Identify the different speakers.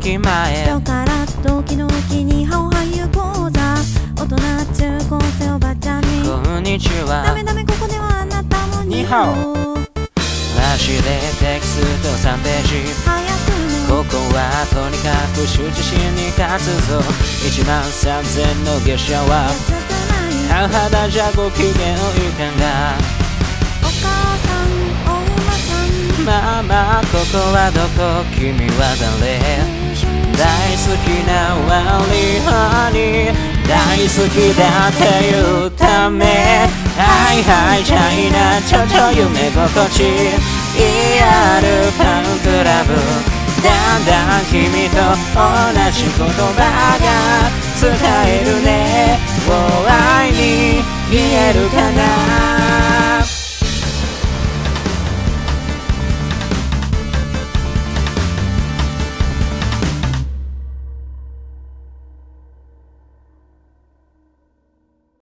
Speaker 1: 駅前
Speaker 2: 今日からドキドキにハオハイユ講座大人中高生おばちゃんに
Speaker 1: こんにちは
Speaker 2: ダメダメここではあなたも
Speaker 1: ニハオ走れテキスト3ページ
Speaker 2: 早くね
Speaker 1: ここはとにかく羞恥心に勝つぞ1万3000の月謝は
Speaker 2: 安くない
Speaker 1: 半肌じゃご機嫌いかが
Speaker 2: お母さんお馬さん
Speaker 1: まあまあここはどこ君は誰大好きなワリハニー大好きだっていうためはいはいチャイナちょっと夢心地リアルファンクラブだんだん君と同じ言葉が使えるねもう愛に言えるかな